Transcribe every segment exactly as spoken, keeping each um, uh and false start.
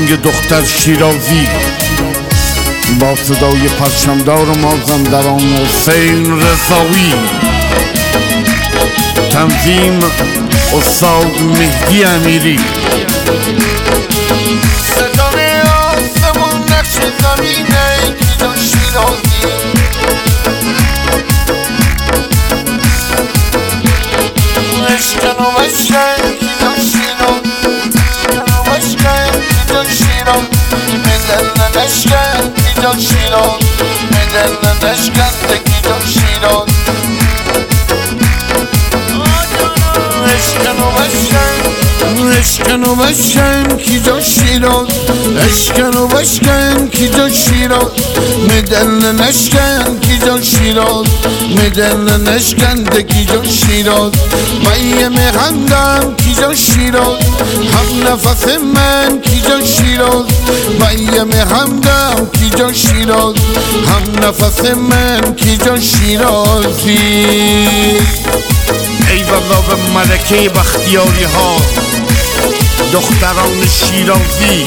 آهنگ دختر شیرازی با صدای پرچمدار مازندران حسین رضایی، تنظیم استاد مهدی امیری. ستاره آسمون نقش زمینه کیجان شیرازی، اشکن و مشکن کیجان شیراز، اشکن و مشکن کیجان شیراز، مدل نشکن کیجان شیراز، مدل نشکن کیجان شیراز، اشکن و مشکن اشکن و بشکن کیجان شیراز، اشکن و بشکن کیجان شیراز، مدل نشکن کیجان شیراز، مدل نشکن کیجان شیراز، میم خندم کیجان شیراز، هم نفس من کیجان شیراز، میم خندم کیجان شیراز، هم نفس من کیجان شیرازی. ای والا به ملکه بختیاری ها، دختران شیرازی.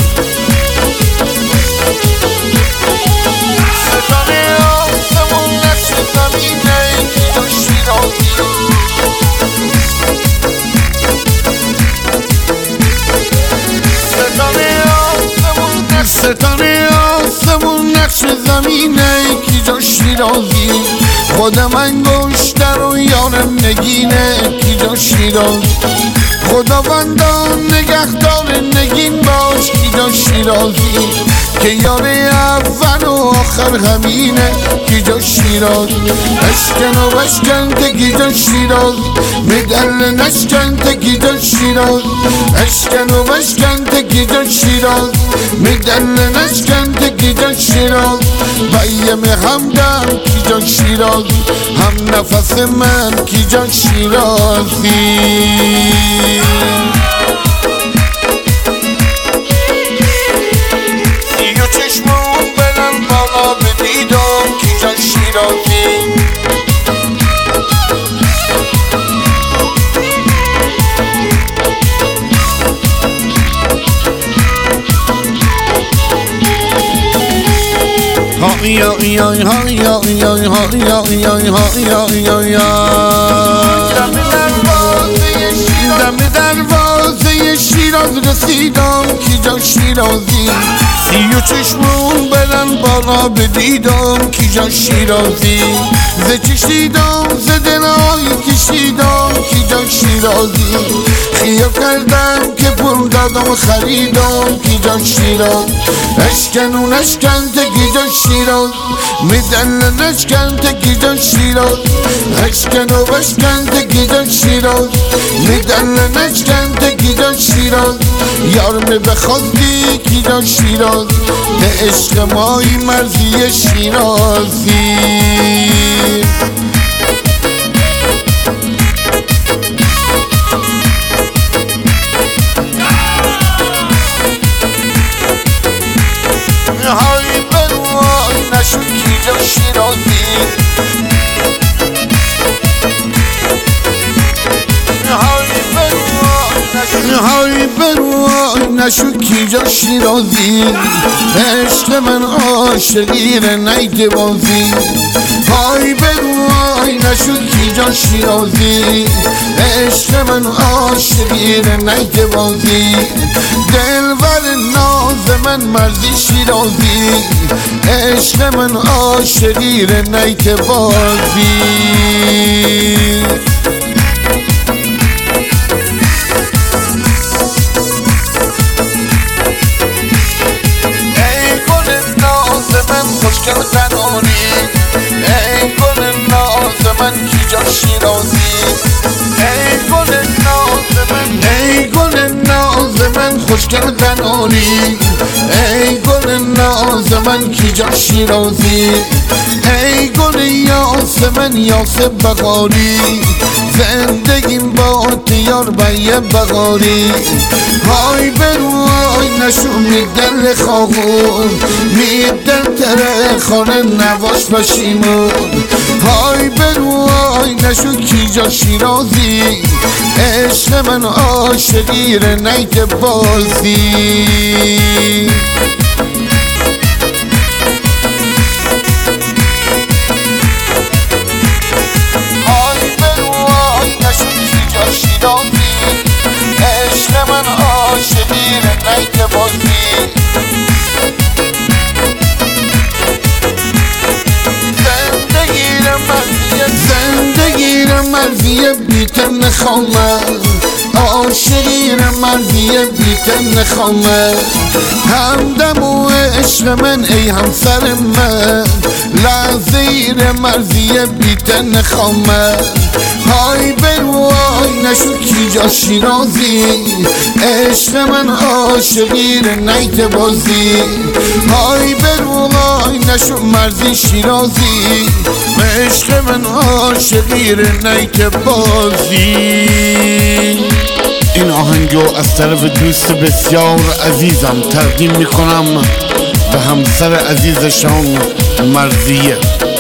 ستاره آسمون نقش زمینه کیجان شیرازی، ستاره آسمون نقش ستاره آسمون نقش زمینه کیجان شیرازی، خودم انگشتر و یارم نگینه کیجان شیراز، خداوندان نگهدار نگین باش کیجان شیرازی، که یار اول و آخر همینه کیجان شیراز، اشکن و بشکن کیجان شیراز، مدل نشکن کیجان شیراز، اشکن و بشکن کیجان شیراز، مدل نشکن کیجان شیراز، بیم همدم کیجان شیراز، هم نفس من کیجان شیرازی. سیو چشمون بلند بالا بدیدم کیجان شیرازی، های های های های های های های های های های دم دروازه شیراز، دم دروازه شیراز رسیدم کیجان شیرازی، سی و چشمون برن بالا بدیدم کیجان شیرازی، ز چشیدم ز دلای کشیدم کیجان شیرازی، خیال کردم که پول دادم خریدم کیجان شیراز، اشکن و نشکن کیجان شیراز، مدل نشکن کیجان شیراز، اشکن و بشکن کیجان شیراز، مدل نشکن کیجان شیراز، یار می بخواستی کیجان شیراز، به عشق مای مرزی شیرازی. های بروای نشد کیجان شیرازی، های بروای نشد کیجان شیرازی، عشق من عاشقی ره نیده بازی، های بروای نشد کیجان شیرازی، عشق من عاشقی ره نیده بازی، دلبر ناز من مرزی شیرازی، عشق من عاشقی ره نیده بازی. خوشگل زنانی، ای گل ناز من کیجان شیرازی، ای گل ناز من ای گل ناز من خوشگل زنانی، ای گل ناز من کیجان شیرازی، ای گل یاس من یاس بغاری، زندگیم با تیار بیه بغاری، های بروای نشو میدل خواهون، میدل تره خانه نواش بشیمون، های برو آی نشو کیجا شیرازی عشق من عاشقی رنگ بازی عشق من عاشقی رنگ بازی زندگی را مرزیه زندگی را مرزیه بیتن خامه عاشقی را مرزیه بیتن خامه همدم و عشق من ای همسر من لحظه را مرزیه بیتن خامه های بروای نشو کیجا شیرازی عشق من عاشقی رنگ بازی های بروای نشو مرزی شیرازی عشق من عاشقی رنگ بازی. این آهنگو از طرف دوست بسیار عزیزم تقدیم میکنم به همسر عزیزشان مرزیه.